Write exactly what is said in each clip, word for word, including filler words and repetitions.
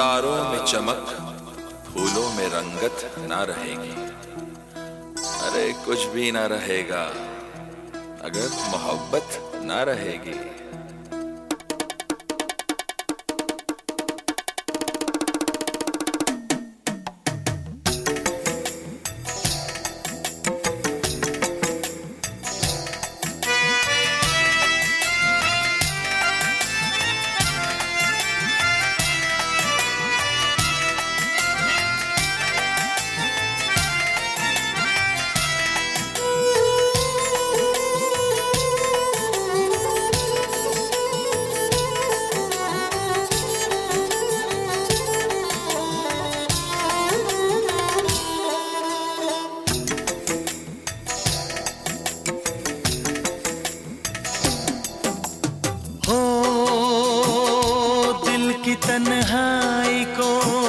सितारों में चमक, फूलों में रंगत ना रहेगी। अरे कुछ भी ना रहेगा अगर मोहब्बत ना रहेगी। तन्हाई को,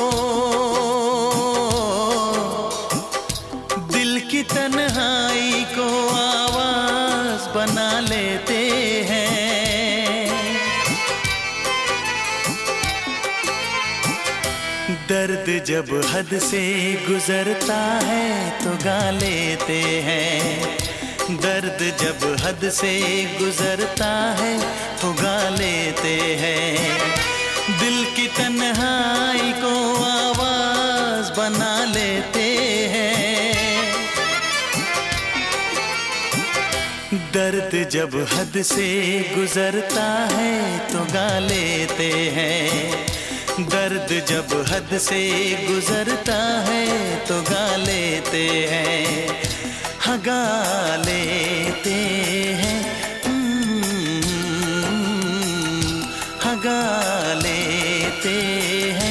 दिल की तन्हाई को आवाज बना लेते हैं। दर्द जब हद से गुजरता है तो गा लेते हैं। दर्द जब हद से गुजरता है तो गा लेते हैं। दिल की तन्हाई को आवाज बना लेते हैं। दर्द जब हद से गुजरता है तो गा लेते हैं। दर्द जब हद से गुजरता है तो गा लेते हैं। हाँ गा लेते हैं, हाँ गा लेते हैं।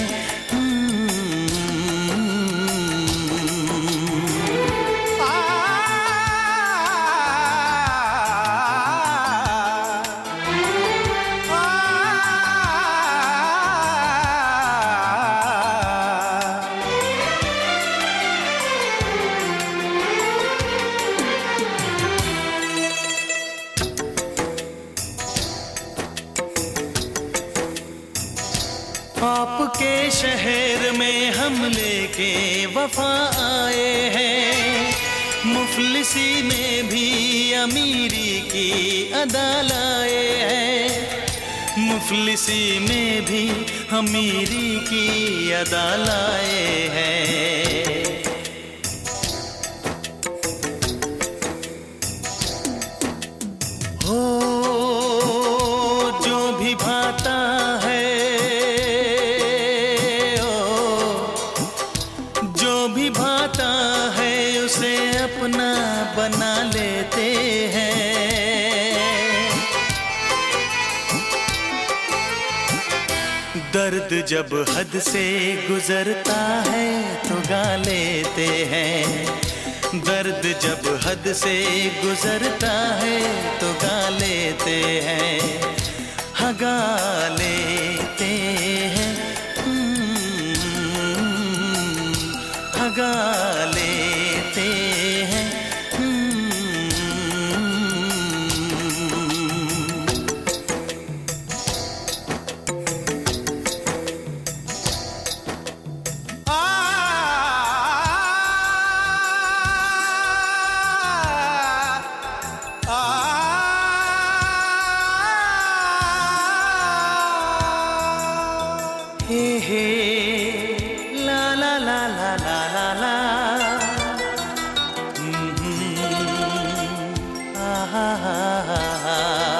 आपके शहर में हम लेके वफा आए हैं। मुफलिसी में भी अमीरी की अदा लाए हैं। मुफलिसी में भी अमीरी की अदा लाए हैं। हो जो भी भाता है, भाता है उसे अपना बना लेते हैं। दर्द जब हद से गुजरता है तो गा लेते हैं। दर्द जब हद से गुजरता है तो गा लेते हैं। हाँ गा लेते हैं, गा लेते हैं। हे हे ला ला ला ला ला ला ला, हा हा हा हा।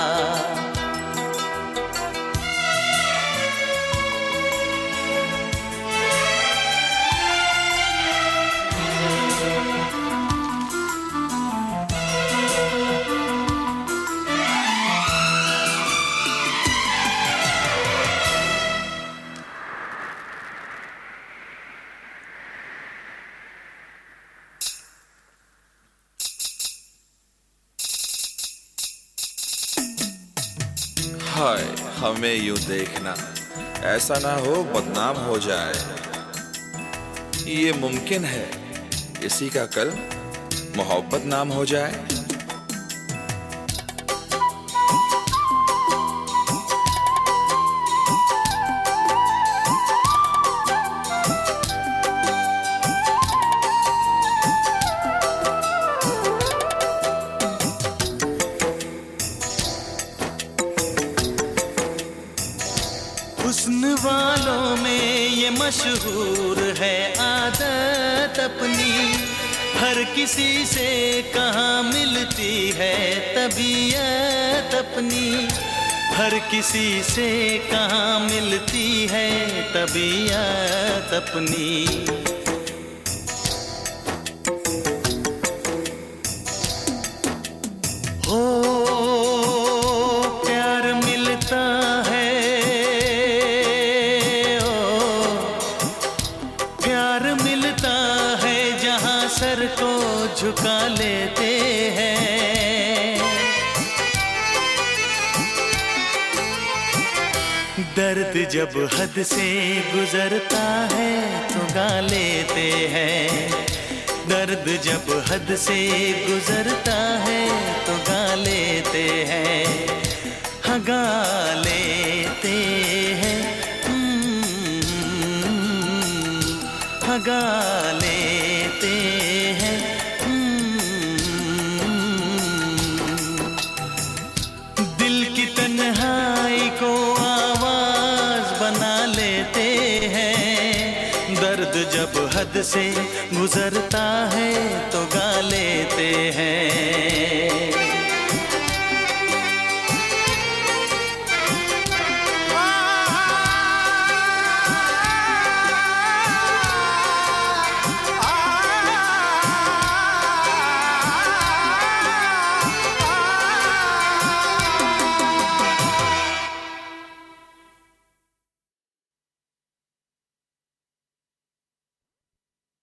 हाय हमें यूं देखना, ऐसा ना हो बदनाम हो जाए। ये मुमकिन है किसी का कल मोहब्बत नाम हो जाए। मशहूर है आदत अपनी, हर किसी से कहाँ मिलती है तबीयत अपनी, हर किसी से कहाँ मिलती है तबीयत अपनी। हो प्यार मिलता है, ओ प्यार मिलता है जहाँ सर को झुका लेते हैं। दर्द जब हद से गुजरता है तो गा लेते हैं, दर्द जब हद से गुजरता है तो गा लेते हैं, हाँ गा लेते हैं, हाँ गा लेते हैं। दिल की तन्हाई को आवाज बना लेते हैं, दर्द जब हद से गुजरता है तो गा लेते हैं।